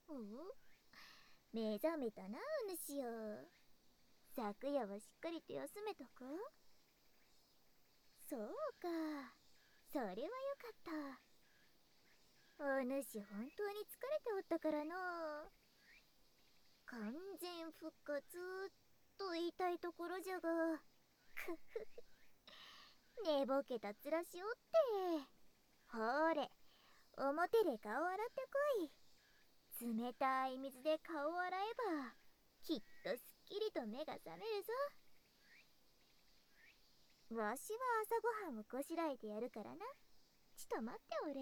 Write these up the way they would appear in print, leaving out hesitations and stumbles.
おう、目覚めたな、お主よ。昨夜はしっかりと休めたか？そうか。それはよかった。お主本当に疲れておったからの。完全復活と言いたいところじゃが、くふ寝ぼけた面しおって。ほれ、表で顔洗ってこい。冷たい水で顔を洗えばきっとすっきりと目が覚めるぞ。わしは朝ごはんをこしらえてやるからな。ちと待っておれ。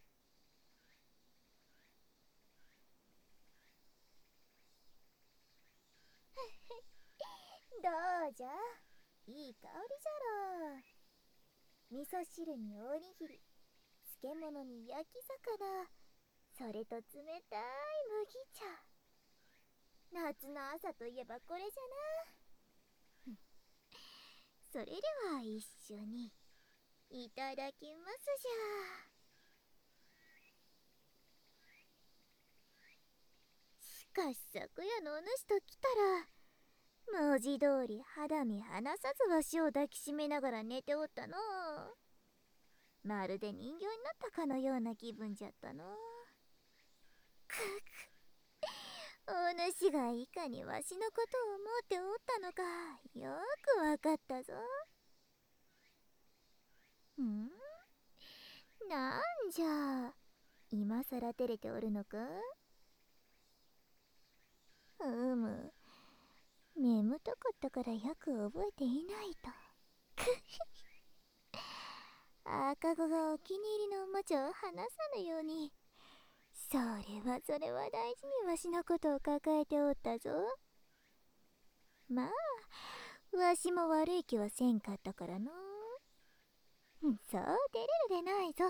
どうじゃ、いい香りじゃろう。味噌汁におにぎり、漬物に焼き魚、それと冷たい麦茶。夏の朝といえばこれじゃな。それでは一緒にいただきますじゃ。しかし昨夜のお主と来たら、文字通り肌身離さずわしを抱きしめながら寝ておったの。まるで人形になったかのような気分じゃったの。くく、お主がいかにわしのことを思っておったのかよくわかったぞ。ん、なんじゃ、今さら照れておるのか？うむ、眠たかったからよく覚えていないと。赤子がお気に入りのおもちゃを離さぬように。それは大事にわしのことを抱えておったぞ。まあ、わしも悪い気はせんかったからの。そう照れるでないぞ。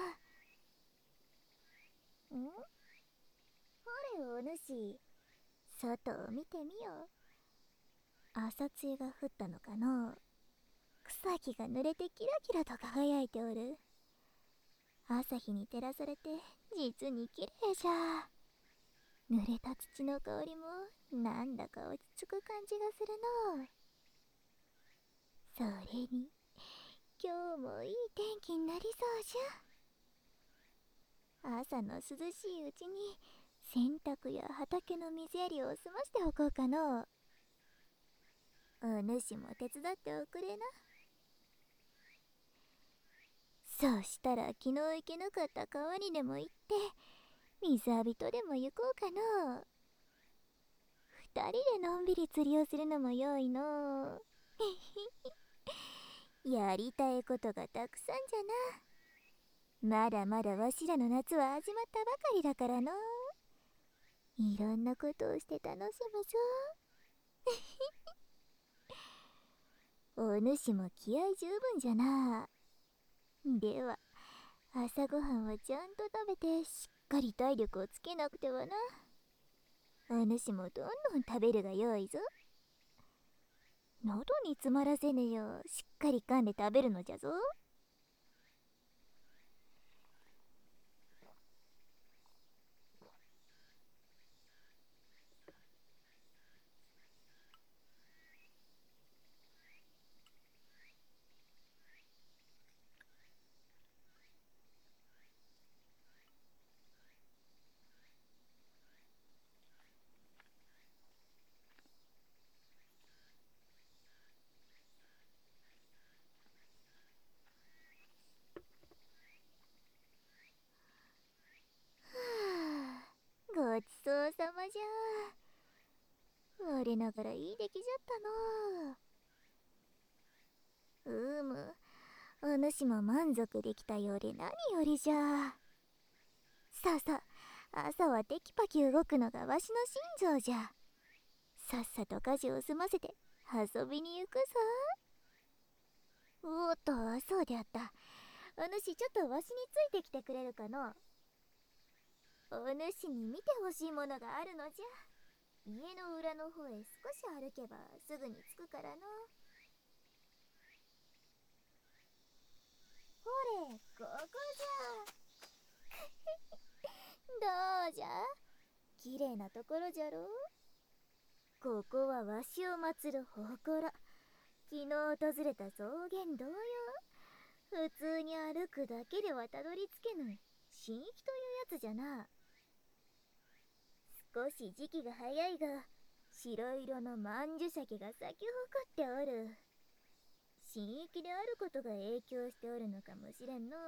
ん、ほれお主、外を見てみよ。朝露が降ったのかの。草木が濡れてキラキラと輝いておる。朝日に照らされて実に綺麗じゃ。濡れた土の香りもなんだか落ち着く感じがするの。それに今日もいい天気になりそうじゃ。朝の涼しいうちに洗濯や畑の水やりを済ましておこうかの。お主も手伝っておくれな。そうしたら昨日行けなかった川にでも行って水浴びとでも行こうかの。二人でのんびり釣りをするのも良いの。やりたいことがたくさんじゃな。まだまだわしらの夏は始まったばかりだからの。いろんなことをして楽しむぞ。お主も気合十分じゃな。では朝ごはんはちゃんと食べてしっかり体力をつけなくてはな。お主もどんどん食べるがよいぞ。喉に詰まらせぬようしっかり噛んで食べるのじゃぞ。はあ、ごちそうさまじゃ。我ながらいい出来じゃったの。お主も満足できたようで何よりじゃ。さあさあ、朝はテキパキ動くのがわしの心臓じゃ。さっさと家事を済ませて遊びに行くぞ。おっと、そうであった。お主ちょっとわしについてきてくれるかの。お主に見てほしいものがあるのじゃ。家の裏の方へ少し歩けばすぐに着くからの。ほれ、ここじゃ。どうじゃ、 綺麗なところじゃろ。ここはわしを祀る祠。昨日訪れた草原同様、普通に歩くだけではたどり着けぬ神域というやつじゃな。少し時期が早いが、白色の曼珠鮭が咲き誇っておる。神域であることが影響しておるのかもしれんの。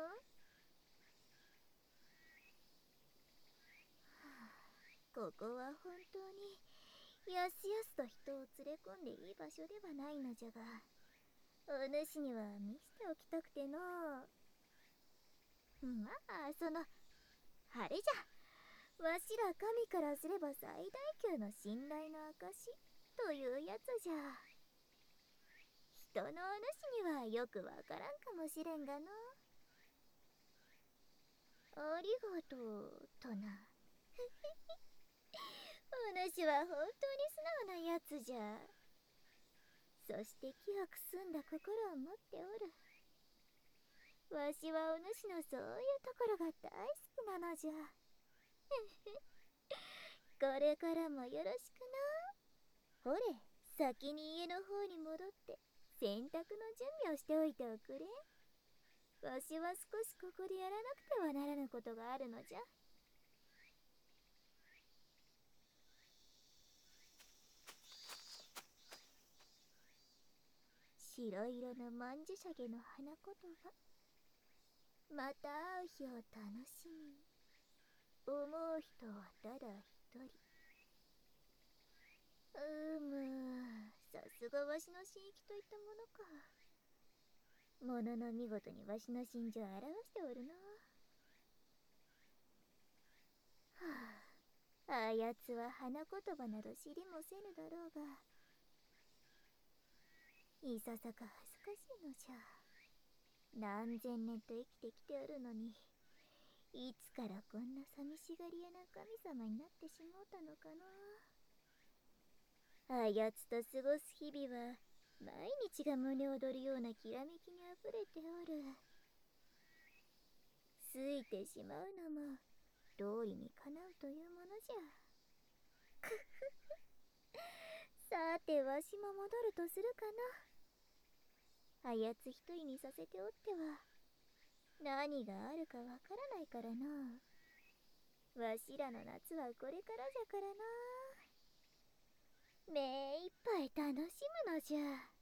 ここは本当にやすやすと人を連れ込んでいい場所ではないのじゃが、お主には見せておきたくての。まあそのあれじゃ、わしら神からすれば最大級の信頼の証というやつじゃ。人のお主にはよくわからんかもしれんがの。ありがとうとな。お主は本当に素直なやつじゃ。そして清く澄んだ心を持っておる。わしはお主のそういうところが大好きなのじゃ。これからもよろしくな。ほれ、先に家の方に戻って洗濯の準備をしておいておくれ。わしは少しここでやらなくてはならぬことがあるのじゃ。白色の曼珠沙華の花言葉。また会う日を楽しみに。思う人はただ一人。さすがわしの神域といったものか。ものの見事にわしの心情を表しておるな。はあ、あやつは花言葉など知りもせぬだろうが、いささか恥ずかしいのじゃ。何千年と生きてきておるのに、いつからこんな寂しがり屋な神様になってしもうたのかな。あやつと過ごす日々は毎日が胸躍るようなきらめきにあふれておる。ついてしまうのも道理にかなうというものじゃ。くふふ。さてわしも戻るとするかな。あやつ一人にさせておっては何があるかわからないからな。わしらの夏はこれからじゃからな。目いっぱい楽しむのじゃ。